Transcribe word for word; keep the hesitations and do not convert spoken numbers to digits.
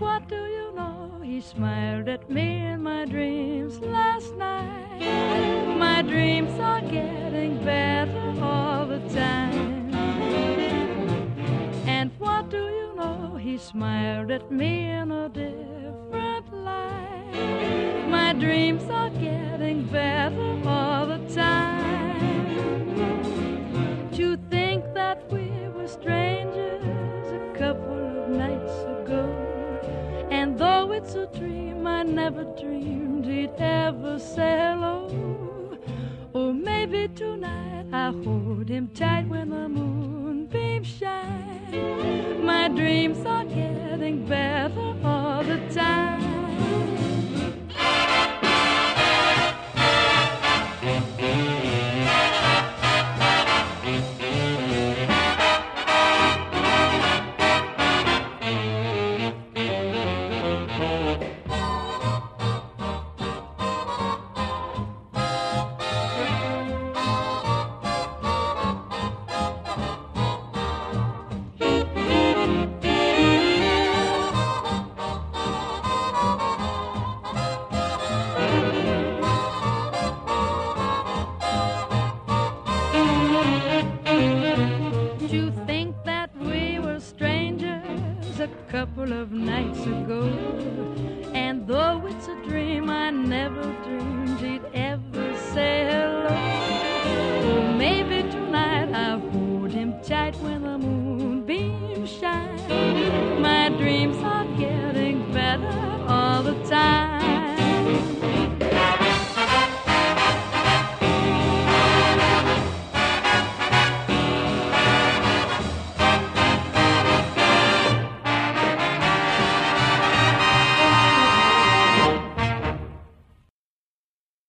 what do you know? He smiled at me in my dreams last night. My dreams are getting better all the time. And what do you know? He smiled at me in a different light. My dreams are getting better all the time. To think that we were strangers a couple of nights ago, and though it's a dream, I never dreamed he'd ever say hello. Or maybe tonight I hold him tight when the moonbeams shine. My dreams are getting better all the time. Couple of nights ago, and though it's a dream, I never dreamed he'd ever say hello. Or maybe tonight I'll hold him tight when the moonbeams shine. My dreams are getting better all the time.